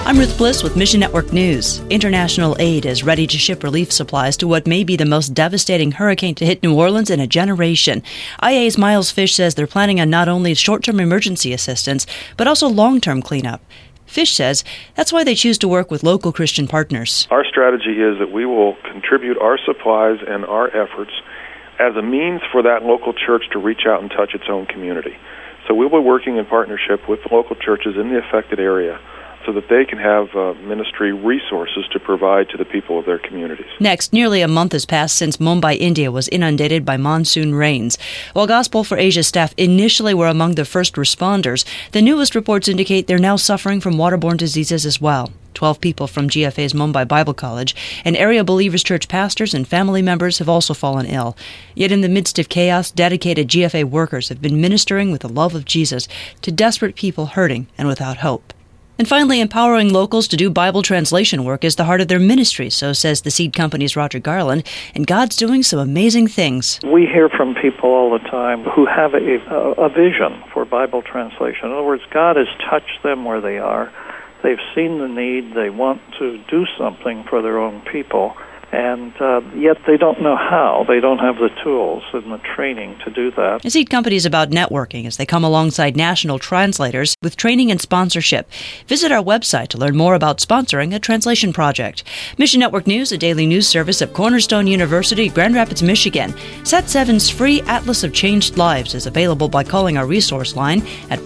I'm Ruth Bliss with Mission Network News. International aid is ready to ship relief supplies to what may be the most devastating hurricane to hit New Orleans in a generation. IA's Miles Fish says they're planning on not only short-term emergency assistance, but also long-term cleanup. Fish says that's why they choose to work with local Christian partners. Our strategy is that we will contribute our supplies and our efforts as a means for that local church to reach out and touch its own community. So we'll be working in partnership with local churches in the affected area so that they can have ministry resources to provide to the people of their communities. Next, nearly a month has passed since Mumbai, India was inundated by monsoon rains. While Gospel for Asia staff initially were among the first responders, the newest reports indicate they're now suffering from waterborne diseases as well. 12 people from GFA's Mumbai Bible College and area Believers Church pastors and family members have also fallen ill. Yet in the midst of chaos, dedicated GFA workers have been ministering with the love of Jesus to desperate people hurting and without hope. And finally, empowering locals to do Bible translation work is the heart of their ministry, so says the Seed Company's Roger Garland, and God's doing some amazing things. We hear from people all the time who have a vision for Bible translation. In other words, God has touched them where they are. They've seen the need. They want to do something for their own people. And yet they don't know how. They don't have the tools and the training to do that. The Seed Company is about networking as they come alongside national translators with training and sponsorship. Visit our website to learn more about sponsoring a translation project. Mission Network News, a daily news service of Cornerstone University, Grand Rapids, Michigan. Sat7's free Atlas of Changed Lives is available by calling our resource line at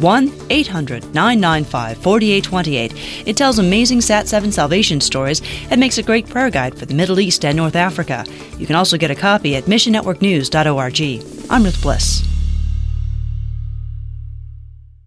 1-800-995-4828. It tells amazing Sat7 salvation stories and makes a great prayer guide for the Middle East and North Africa. You can also get a copy at missionnetworknews.org. I'm Ruth Bliss.